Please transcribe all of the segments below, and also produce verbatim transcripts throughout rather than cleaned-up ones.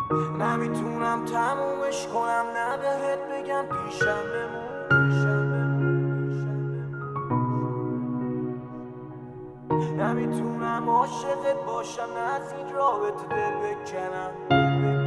نمیتونم تمومش کنم، نه بهت بگم پیشم بمون. نمیتونم عاشقت باشم، نه از این رابطه دل بکنم.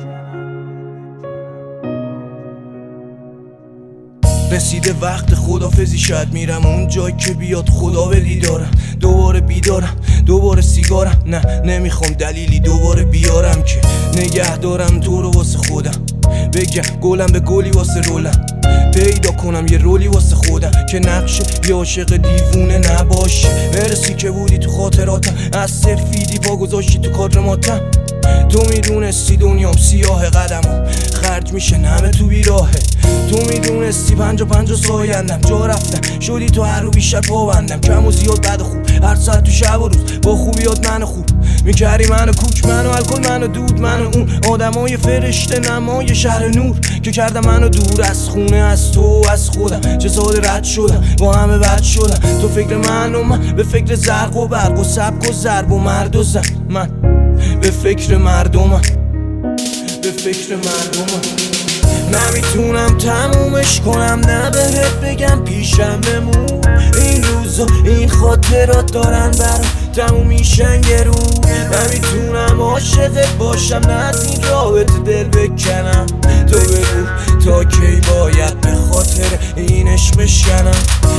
رسیده وقت خدافزی، شاید میرم اون جایی که بیاد خدا به دیدارم. دوباره بیدارم، دوباره سیگارم، نه نمیخوام دلیلی دوباره بیارم که نگه دارم تو رو واسه خودم. بگم گلم به گلی واسه رولم، پیدا کنم یه رولی واسه خودم که نقشه یه عاشق دیوونه نباشه. برسی که بودی تو خاطراتم، از سفیدی پا گذاشتی تو کادر ماتم. تو میدونستی دنیام سیاه، قدمم خرج میشه نمه تو بیراهه. تو میدونستی پنجا پنجا سایندم، جا رفتم شدی تو هر رو بیشتر پابندم. کم و زیاد بد و خوب، هر ساعت تو شب و روز با خوبیات منو خوب میکردی، منو کوک، منو الکل، منو دود، منو اون آدمای فرشته نمای شهر نور که کردم منو دور از خونه، از تو، از خودم. چه ساده رد شدم، با همه بد شدم. تو فکر من و من به فکر زرق و برق و سبک و ضرب و مرد و زن. من به فکر مردمم، به فکر مردمم. نمیتونم تمومش کنم، نه بهت بگم پیشم بمون. این روزا این خاطرات دارن برام تموم میشن یه روز. نمیتونم عاشقت باشم، نه از این رابطه دل بکنم. تو بگو تا کی باید به خاطر این عشق بشکنم.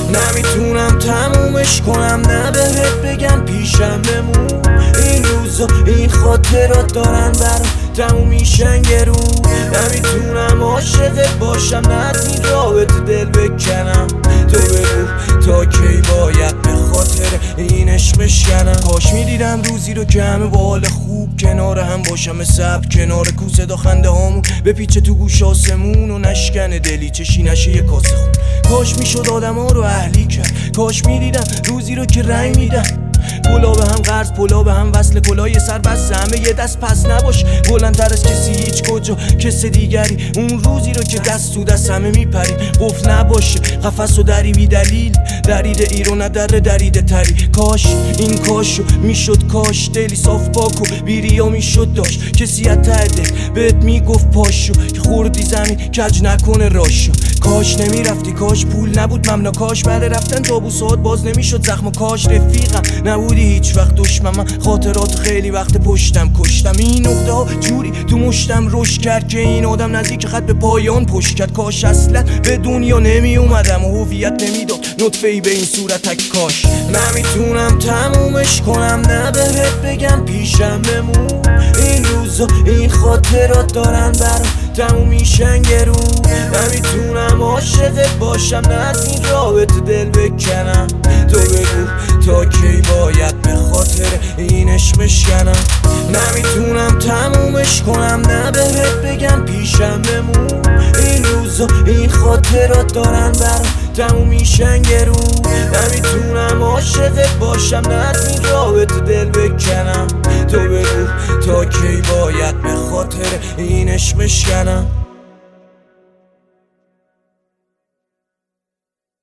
نمیتونم تمومش کنم، نه بهت بگم پیشم بمون. این روزا این خاطرات دارن برام تموم میشن یه روز. نمیتونم عاشقت باشم، نه از این رابطه دل بکنم. تو بگو تا کی باید به خاطر این عشق بشکنم. کاش میدیدم روزی رو که همه با حال خوب کنار هم باشم، مثل ابر کنار کوسه دا خنده هامون بپیچه تو گوش آسمون و نشکنه دلی چشی نشه یه کاسه خون. کاش میشد آدم ها رو اهلی کرد، کاش میدیدم روزی رو که رنگ میدم. پلا به هم قرض، پلا به هم وصل، کلاه سر بس همه یه دست پس نباش بلندتر از کسی هیچ کجا کس دیگری. اون روزی رو که دست تو دست همه میپریم، قفل نباشه قفس و دری بی دلیل، درید ایرو ندره دریده تری. کاش این کاشو میشد، کاش دلی صاف پاک و بیریا میشد داشت. کسی از ته دل بهت میگفت پاشو که خوردی زمین کج نکنه راشو. کاش نمیرفتی، کاش پول نبود ممنا، کاش بعد رفتن تابوسات باز نمیشد زخم. و کاش رفیقم نبودی هیچ وقت دشمن من، خاطرات خیلی وقت پشتم کشتم. این نقطه ها جوری تو مشتم رشد کرد که این آدم نزدیک خط به پایان پشت کرد. کاش اصلا به دنیا نمی اومدم و هویت نمیداد نطفه ای به این صورتک. کاش نمیتونم تمومش کنم، نه بهت بگم پیشم بمون. این روزا این خاطرات دارن برام تموم میشن یه روز. نمیتونم عاشقت باشم، نه از این رابطه دل بکنم. تو بگو تا کی باید به خاطر این عشق بشکنم. نمیتونم تمومش کنم، نه بهت بگم پیشم بمون. این روزا این خاطرات دارن برام تموم میشن یه روز. نمیتونم عاشقت باشم، نه از این رابطه دل بکنم. تو بگو تا کی باید به خاطر این عشق بشکنم.